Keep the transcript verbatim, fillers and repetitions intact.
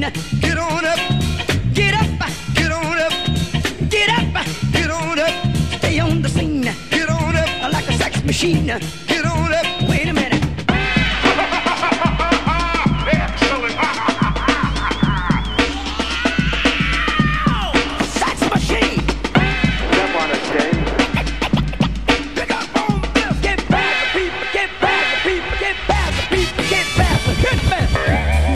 Get on up, get up, get on up, get up, get on up. Stay on the scene, get on up like a sex machine.